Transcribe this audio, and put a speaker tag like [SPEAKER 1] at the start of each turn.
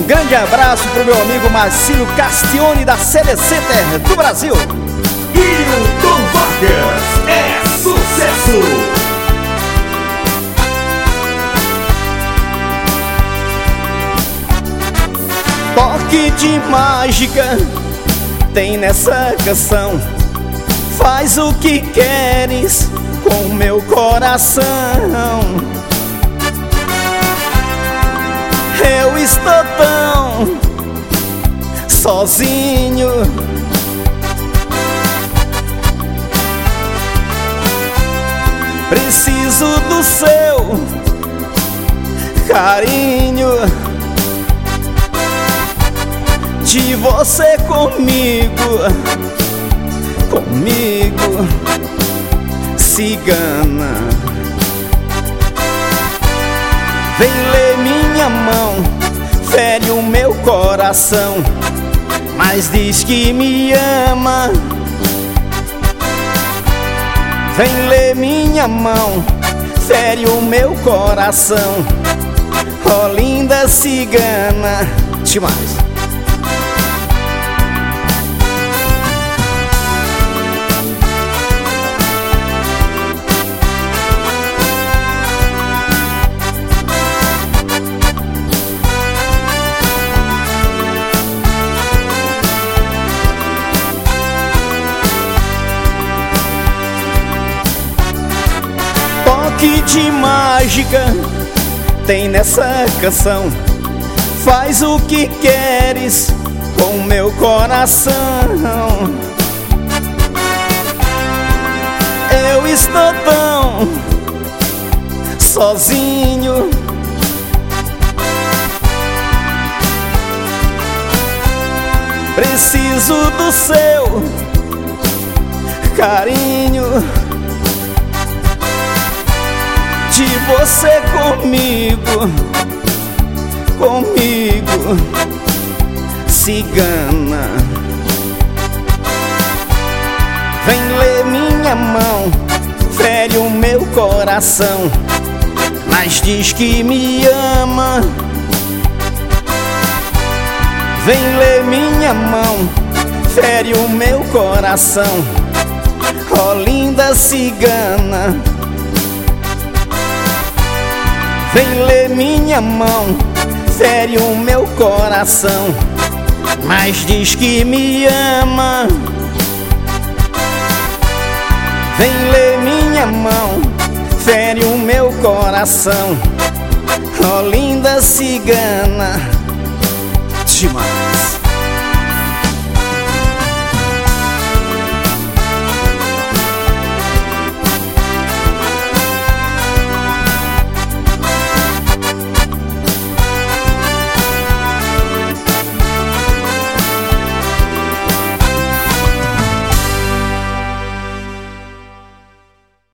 [SPEAKER 1] grande abraço pro meu amigo Marcílio Castione da Telecenter do Brasil.
[SPEAKER 2] Hilton Vargas é sucesso!
[SPEAKER 1] Toque de mágica tem nessa canção. Faz o que queres com meu coração. Eu estou tão sozinho. Preciso do seu carinho, de você comigo, comigo, cigana. Vem ler minha mão, fere o meu coração, mas diz que me ama. Vem ler minha mão, fere o meu coração, oh linda cigana. Demais. Toque de mágica tem nessa canção. Faz o que queres com meu coração. Eu estou tão sozinho. Preciso do seu carinho, de você comigo, comigo, cigana. Vem ler minha mão, fere o meu coração, mas diz que me ama. Vem ler minha mão, fere o meu coração, oh linda cigana. Vem ler minha mão, fere o meu coração, mas diz que me ama. Vem ler minha mão, fere o meu coração, oh linda cigana. Demais.